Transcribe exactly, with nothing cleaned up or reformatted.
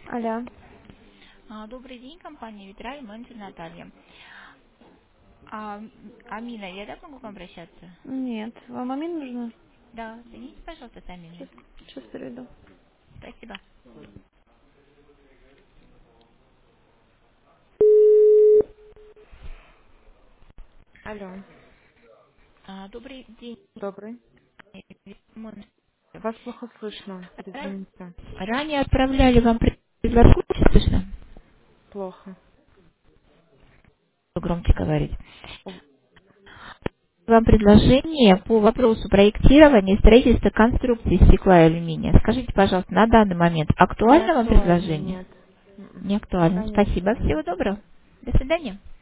Алло. А, Добрый день, компания Витраль, менеджер Наталья. А, м, Амина, я да могу к вам обращаться? Нет, вам Амин нужно? Да, соедините, пожалуйста, с Сейчас, Аминой. сейчас перейду. Спасибо. Алло. А, Добрый день, Добрый. менеджер. Вас плохо слышно. Ра- Извините. Ранее отправляли вам предложение, слышно? Плохо. Громче говорить. У- Вам предложение по вопросу проектирования и строительства конструкции стекла и алюминия. Скажите, пожалуйста, на данный момент Не актуально вам актуально, предложение? нет. М-м. Не Пока актуально. не Спасибо. актуально. Всего доброго. До свидания.